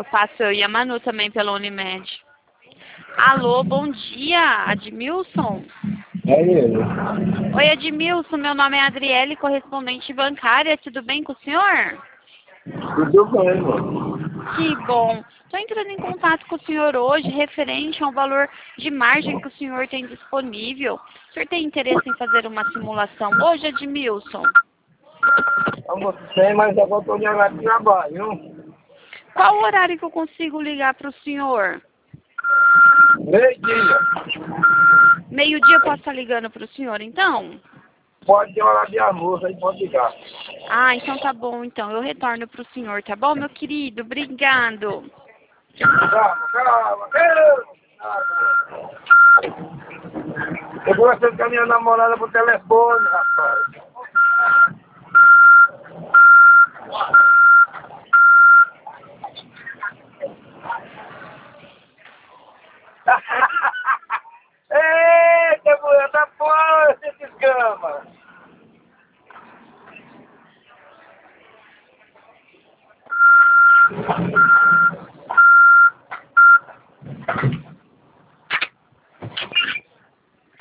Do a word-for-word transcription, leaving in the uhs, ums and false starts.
Eu passo eu e a Manu também pela Unimed. Alô, bom dia, Admilson. É ele. Oi, Admilson, meu nome é Adriele, correspondente bancária. Tudo bem com o senhor? Tudo bem, mano. Que bom. Estou entrando em contato com o senhor hoje referente ao valor de margem que o senhor tem disponível. O senhor tem interesse em fazer uma simulação hoje, Admilson? Vamos sem, mas agora estou de horário de trabalho, viu? Qual o horário que eu consigo ligar para o senhor? Meio-dia. Meio-dia eu posso estar ligando para o senhor, então? Pode ter horário de almoço, aí pode ligar. Ah, então tá bom, então. Eu retorno para o senhor, tá bom, meu querido? Obrigado. Calma, calma, calma. Eu conversando com a minha namorada por telefone, rapaz. Eita, mulher, tá fora esse desgrama.